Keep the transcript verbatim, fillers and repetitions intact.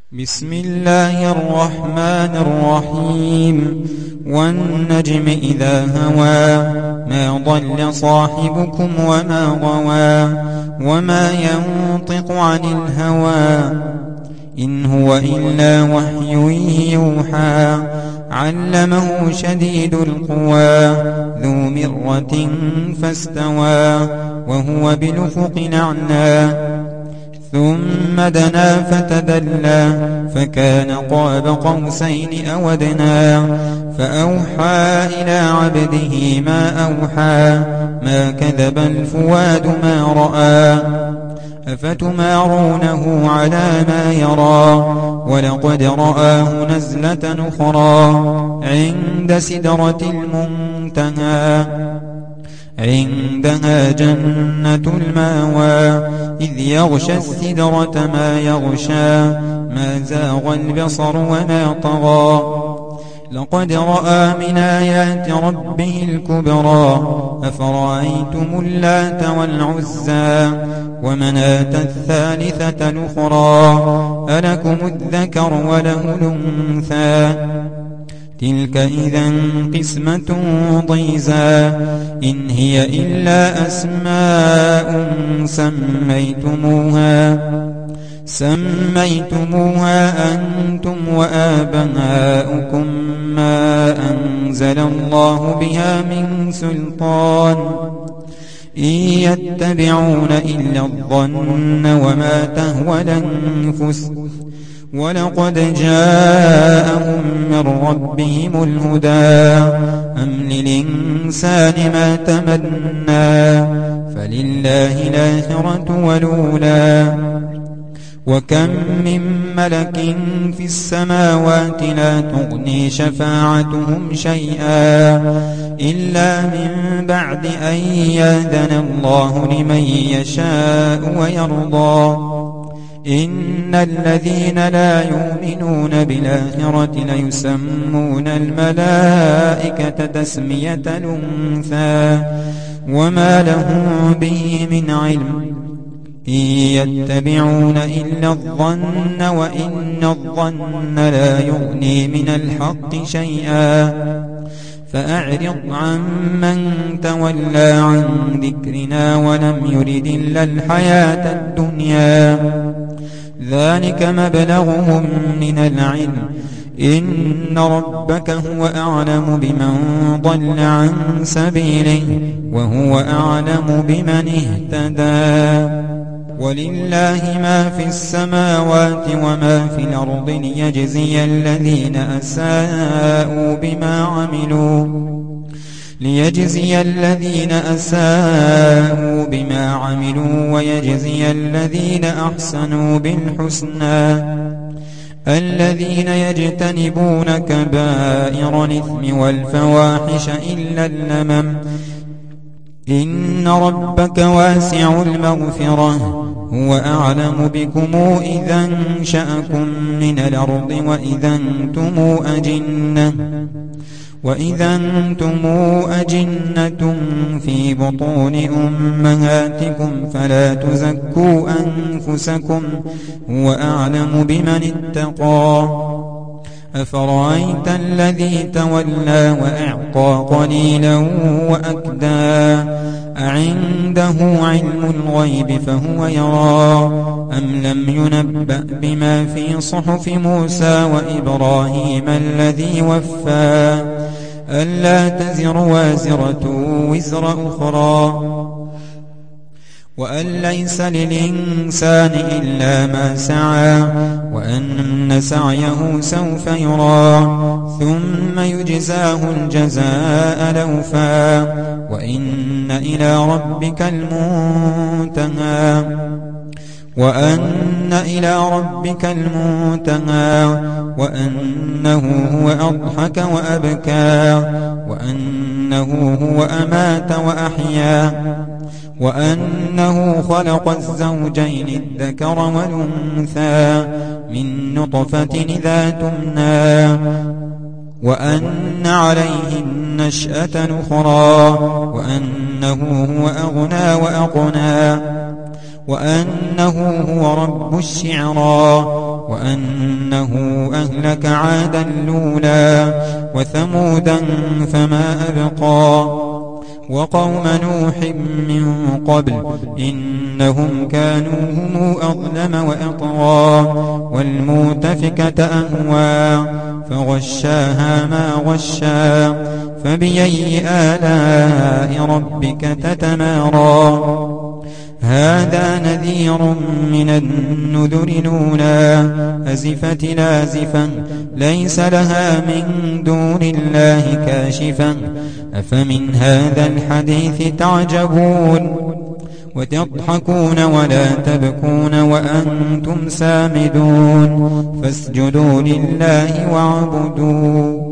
بسم الله الرحمن الرحيم والنجم إذا هوى ما ضل صاحبكم وما غوى وما ينطق عن الهوى إن هو إلا وحي يوحى علمه شديد القوى ذو مرة فاستوى وهو بالأفق الأعلى ثم دنا فتدلى فكان قاب قوسين أو أدنى فأوحى إلى عبده ما أوحى ما كذب الفؤاد ما رأى أفتمارونه على ما يرى ولقد رآه نزلة أخرى عند سدرة المنتهى عندها جنة الماوى إذ يغشى السدرة ما يغشى ما زاغ البصر وما طغى لقد رأى من آيات ربه الكبرى أفرأيتم اللات والعزى ومناة الثالثة الأخرى ألكم الذكر وله الأنثى تلك إذا قسمة ضيزى إن هي إلا أسماء سميتموها سميتموها أنتم وآباؤكم ما أنزل الله بها من سلطان إن يتبعون إلا الظن وما تهوى الأنفس ولقد جاءهم من ربهم الهدى أم للإنسان ما تمنى فلله الآخرة والأولى وكم من ملك في السماوات لا تغني شفاعتهم شيئا إلا من بعد أن يأذن الله لمن يشاء ويرضى إن الذين لا يؤمنون بالآخرة ليسمون الملائكة تسمية الأنثى وما لهم به من علم إن يتبعون إلا الظن وإن الظن لا يغني من الحق شيئا فأعرض عن من تولى عن ذكرنا ولم يرد إلا الحياة الدنيا ذلك مبلغهم من العلم إن ربك هو أعلم بمن ضل عن سبيله وهو أعلم بمن اهتدى ولله ما في السماوات وما في الأرض ليجزي الذين أساءوا بما عملوا ليجزي الذين أساءوا بما عملوا ويجزي الذين أحسنوا بالحسنى الذين يجتنبون كبائر الإثم والفواحش إلا اللمم إن ربك واسع المغفرة هو أعلم بكم إذا أنشأكم من الأرض وإذا أنتم أجنة وإذا أنتم أجنة في بطون أمهاتكم فلا تزكوا أنفسكم هو أعلم بمن اتقى أفرأيت الذي تولى وأعطى قليلا وأكدى أعنده علم الغيب فهو يرى أم لم ينبأ بما في صحف موسى وإبراهيم الذي وفى ألا تزر وازرة وزر أخرى وأن ليس للإنسان إلا ما سعى وأن سعيه سوف يرى ثم يجزاه الجزاء الأوفى وإن إلى ربك المنتهى وأن إلى ربك المنتهى وأنه هو أضحك وأبكى وأنه هو أمات وأحيا وأنه خلق الزوجين الذكر والأنثى من نطفة إذا تمنى وأن عليه النشأة الأخرى وأنه هو أغنى وأقنى وأنه هو رب الشعرى وأنه أهلك عادا الأولى وثمودا فما أبقى وقوم نوح من قبل إنهم كانوا هم أظلم وأطغى والمؤتفكة أهوى فغشاها ما غشى فبأي آلاء ربك تتمارى هذا نذير من النذر الأولى أزفت لازفا ليس لها من دون الله كاشفا أفمن هذا الحديث تعجبون وتضحكون ولا تبكون وأنتم سامدون فاسجدوا لله واعبدوا